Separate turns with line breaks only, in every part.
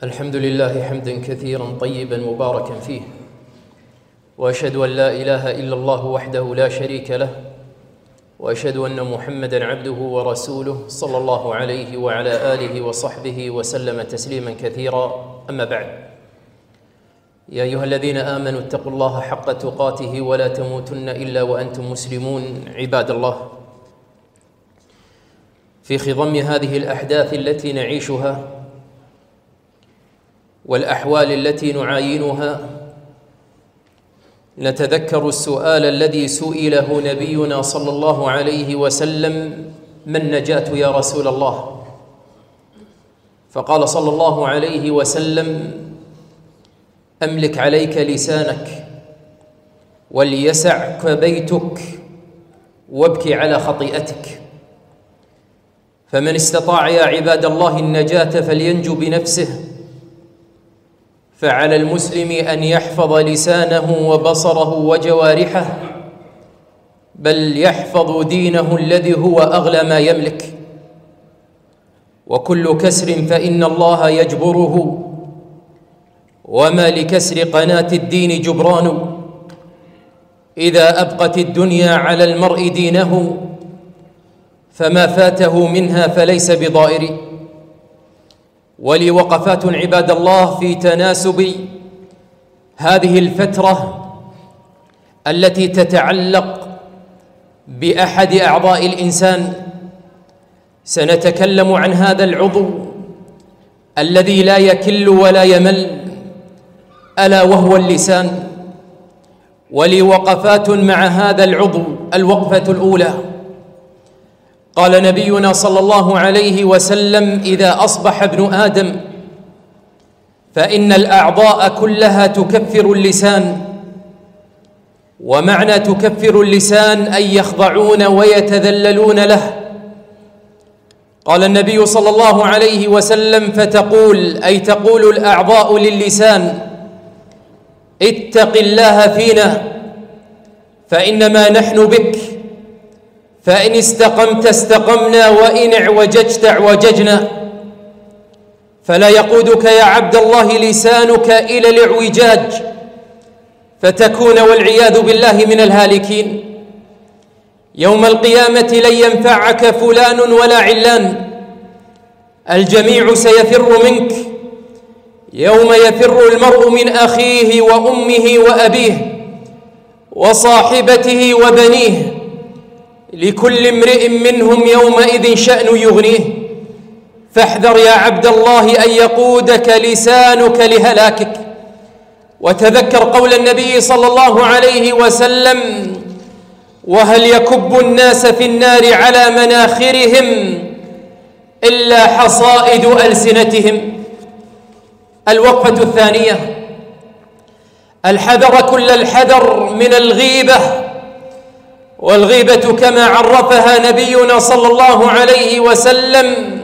الحمد لله حمدا كثيرا طيبا مباركا فيه، وأشهد أن لا إله إلا الله وحده لا شريك له، وأشهد أن محمدا عبده ورسوله صلى الله عليه وعلى آله وصحبه وسلم تسليما كثيرا. أما بعد، يا أيها الذين آمنوا اتقوا الله حق تقاته ولا تموتن إلا وأنتم مسلمون. عباد الله، في خضم هذه الأحداث التي نعيشها والأحوال التي نعاينها، نتذكر السؤال الذي سئله نبينا صلى الله عليه وسلم: ما النجاة يا رسول الله؟ فقال صلى الله عليه وسلم: أملك عليك لسانك، وليسعك بيتك، وابكي على خطيئتك. فمن استطاع يا عباد الله النجاة فلينجو بنفسه، فعلى المسلم أن يحفظ لسانه وبصره وجوارحه، بل يحفظ دينه الذي هو أغلى ما يملك. وكل كسر فإن الله يجبره، وما لكسر قناة الدين جبران. إذا أبقت الدنيا على المرء دينه، فما فاته منها فليس بضائر. ولي وقفات عباد الله في تناسب هذه الفترة التي تتعلق بأحد أعضاء الإنسان. سنتكلم عن هذا العضو الذي لا يكل ولا يمل، ألا وهو اللسان. ولي وقفات مع هذا العضو. الوقفة الأولى: قال نبينا صلى الله عليه وسلم: إذا أصبح ابن آدم فإن الأعضاء كلها تكفر اللسان. ومعنى تكفر اللسان أن يخضعون ويتذللون له. قال النبي صلى الله عليه وسلم: فتقول، أي تقول الأعضاء للسان: اتق الله فينا فإنما نحن بك، فإن استقمت استقمنا، وإن اعوججت اعوججنا. فلا يقودك يا عبد الله لسانك إلى الاعوجاج فتكون والعياذ بالله من الهالكين. يوم القيامة لن ينفعك فلان ولا علان، الجميع سيفر منك. يوم يفر المرء من أخيه وأمه وأبيه وصاحبته وبنيه، لكل امرئ منهم يومئذ شأن يغنيه. فاحذر يا عبد الله أن يقودك لسانك لهلاكك. وتذكر قول النبي صلى الله عليه وسلم: وهل يكب الناس في النار على مناخرهم إلا حصائد ألسنتهم. الوقفة الثانية: الحذر كل الحذر من الغيبة. والغيبة كما عرفها نبينا صلى الله عليه وسلم: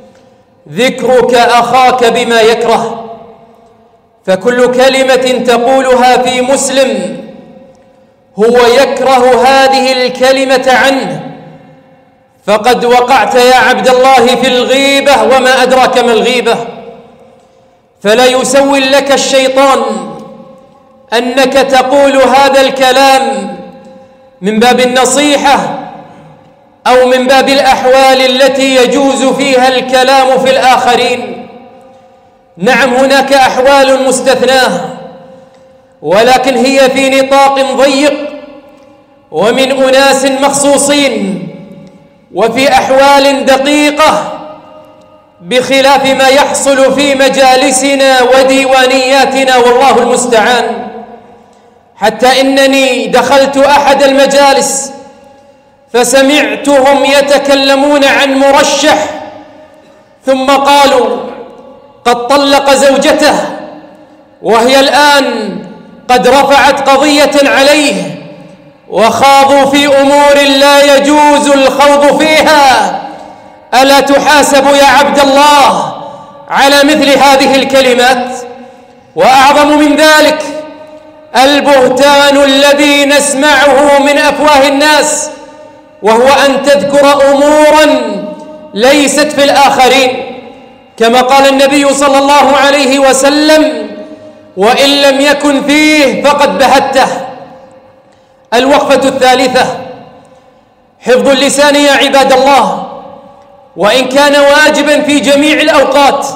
ذكرك أخاك بما يكره. فكل كلمة تقولها في مسلم هو يكره هذه الكلمة عنه، فقد وقعت يا عبد الله في الغيبة. وما أدراك ما الغيبة؟ فلا يسول لك الشيطان أنك تقول هذا الكلام من باب النصيحة أو من باب الأحوال التي يجوز فيها الكلام في الآخرين. نعم، هناك أحوال مستثناة، ولكن هي في نطاق ضيق ومن أناس مخصوصين، وفي أحوال دقيقة، بخلاف ما يحصل في مجالسنا وديوانياتنا، والله المستعان. حتى إنني دخلت أحد المجالس فسمعتهم يتكلمون عن مرشح، ثم قالوا قد طلق زوجته، وهي الآن قد رفعت قضية عليه، وخاضوا في أمور لا يجوز الخوض فيها. ألا تحاسب يا عبد الله على مثل هذه الكلمات؟ وأعظم من ذلك البهتان الذي نسمعه من أفواه الناس، وهو أن تذكر أموراً ليست في الآخرين. كما قال النبي صلى الله عليه وسلم: وإن لم يكن فيه فقد بهته. الوقفة الثالثة: حفظ اللسان يا عباد الله، وإن كان واجبا في جميع الأوقات،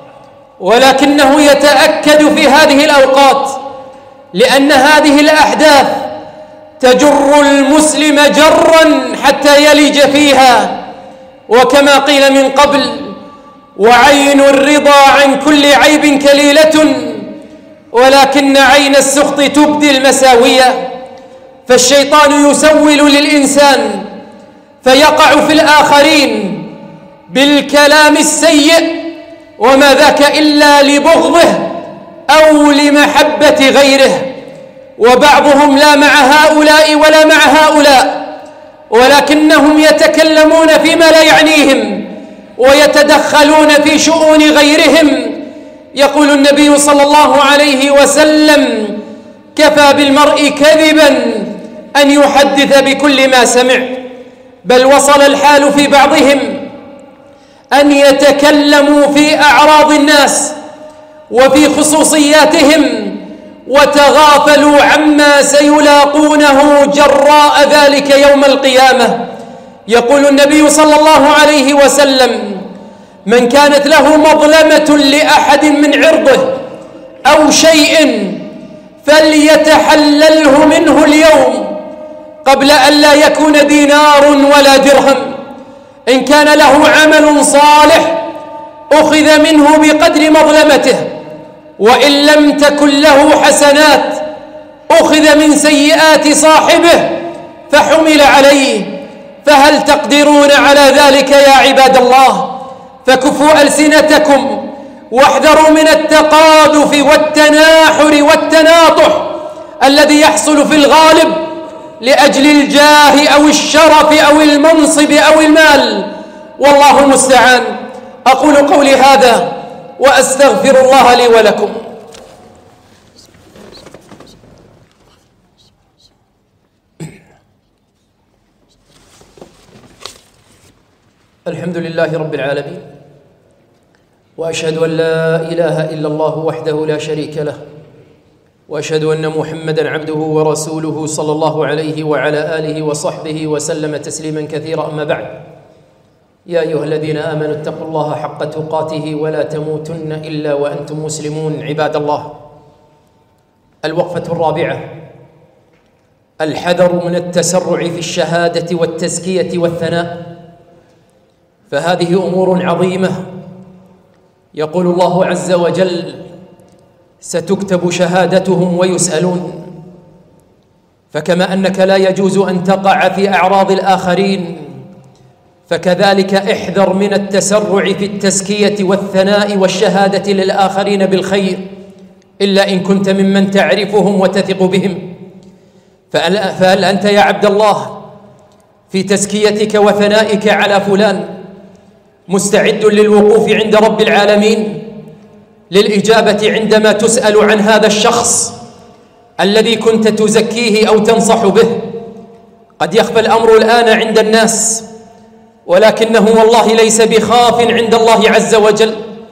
ولكنه يتأكد في هذه الأوقات، لأن هذه الأحداث تجر المسلم جرا حتى يلج فيها، وكما قيل من قبل: وعين الرضا عن كل عيب كليلة، ولكن عين السخط تبدي المساوية. فالشيطان يسول للإنسان فيقع في الآخرين بالكلام السيء، وما ذاك إلا لبغضه أو لمحبة غيره، وبعضهم لا مع هؤلاء ولا مع هؤلاء، ولكنهم يتكلمون فيما لا يعنيهم ويتدخلون في شؤون غيرهم. يقول النبي صلى الله عليه وسلم: كفى بالمرء كذبا أن يحدث بكل ما سمع. بل وصل الحال في بعضهم أن يتكلموا في أعراض الناس وفي خصوصياتهم، وتغافلوا عما سيلاقونه جراء ذلك يوم القيامة. يقول النبي صلى الله عليه وسلم: من كانت له مظلمة لأحد من عرضه أو شيء فليتحلله منه اليوم قبل أن لا يكون دينار ولا درهم. إن كان له عمل صالح أخذ منه بقدر مظلمته، وإن لم تكن له حسنات أخذ من سيئات صاحبه فحمل عليه. فهل تقدرون على ذلك يا عباد الله؟ فكفوا ألسنتكم واحذروا من التقاذف والتناحر والتناطح الذي يحصل في الغالب لأجل الجاه أو الشرف أو المنصب أو المال، والله المستعان. أقول قولي هذا وأستغفر الله لي ولكم. الحمد لله رب العالمين، وأشهد أن لا إله إلا الله وحده لا شريك له، وأشهد أن محمدًا عبده ورسوله صلى الله عليه وعلى آله وصحبه وسلم تسليمًا كثيرًا. أما بعد، يا أيها الذين آمنوا اتقوا الله حق تقاته ولا تموتن إلا وأنتم مسلمون. عباد الله، الوقفة الرابعة: الحذر من التسرع في الشهادة والتزكية والثناء، فهذه أمور عظيمة. يقول الله عز وجل: ستكتب شهادتهم ويسألون. فكما أنك لا يجوز أن تقع في أعراض الآخرين، فكذلك احذر من التسرع في التزكية والثناء والشهادة للآخرين بالخير، إلا إن كنت ممن تعرفهم وتثق بهم. فهل أنت يا عبد الله في تزكيتك وثنائك على فلان مستعد للوقوف عند رب العالمين للإجابة عندما تسأل عن هذا الشخص الذي كنت تزكيه أو تنصح به؟ قد يخفى الأمر الآن عند الناس، ولكنه والله ليس بخاف عند الله عز وجل،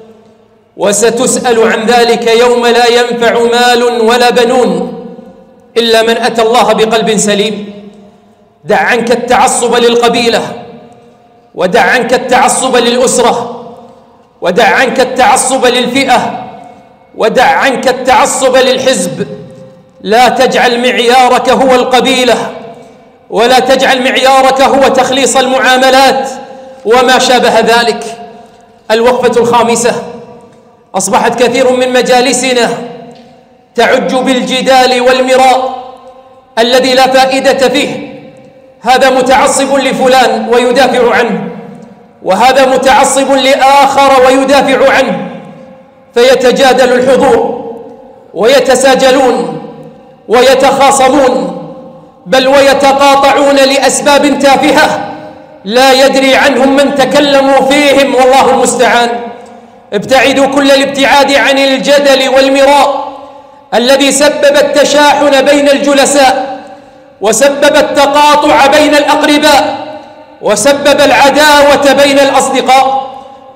وستسأل عن ذلك يوم لا ينفع مال ولا بنون إلا من أتى الله بقلب سليم. دع عنك التعصب للقبيلة، ودع عنك التعصب للأسرة، ودع عنك التعصب للفئة، ودع عنك التعصب للحزب. لا تجعل معيارك هو القبيلة، ولا تجعل معيارك هو تخليص المعاملات وما شابه ذلك. الوقفة الخامسة: أصبحت كثير من مجالسنا تعج بالجدال والمراء الذي لا فائدة فيه. هذا متعصب لفلان ويدافع عنه، وهذا متعصب لآخر ويدافع عنه، فيتجادل الحضور ويتساجلون ويتخاصمون، بل ويتقاطعون لأسباب تافهة لا يدري عنهم من تكلموا فيهم، والله المستعان. ابتعدوا كل الابتعاد عن الجدل والمراء الذي سبب التشاحن بين الجلساء، وسبب التقاطع بين الأقرباء، وسبب العداوة بين الأصدقاء.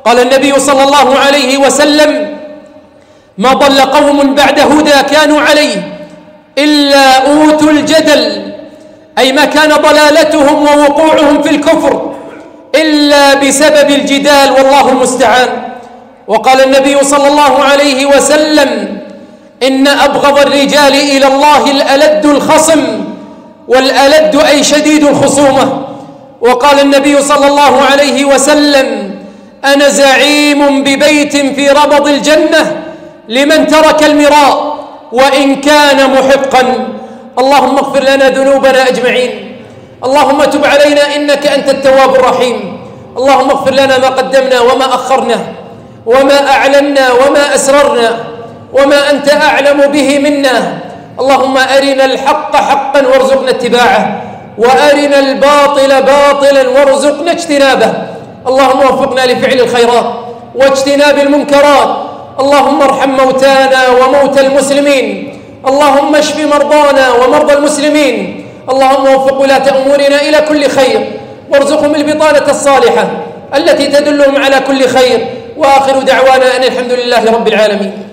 قال النبي صلى الله عليه وسلم: ما ضل قوم بعد هدى كانوا عليه إلا أوتوا الجدل، أي ما كان ضلالتهم ووقوعهم في الكفر إلا بسبب الجدال، والله المستعان. وقال النبي صلى الله عليه وسلم: إن أبغض الرجال إلى الله الألد الخصم، والألد أي شديد الخصومة. وقال النبي صلى الله عليه وسلم: أنا زعيم ببيت في ربض الجنة لمن ترك المراء وإن كان محقا. اللهم اغفر لنا ذنوبنا أجمعين، اللهم تب علينا إنك أنت التواب الرحيم. اللهم اغفر لنا ما قدمنا وما أخرنا وما أعلنا وما أسررنا وما أنت أعلم به منا. اللهم أرنا الحق حقا وارزقنا اتباعه، وأرنا الباطل باطلا وارزقنا اجتنابه. اللهم وفقنا لفعل الخيرات واجتناب المنكرات. اللهم ارحم موتانا وموتى المسلمين، اللهم اشف مرضانا ومرضى المسلمين. اللهم وفق ولاة أمورنا إلى كل خير، وارزقهم البطانة الصالحة التي تدلهم على كل خير. وآخر دعوانا أن الحمد لله رب العالمين.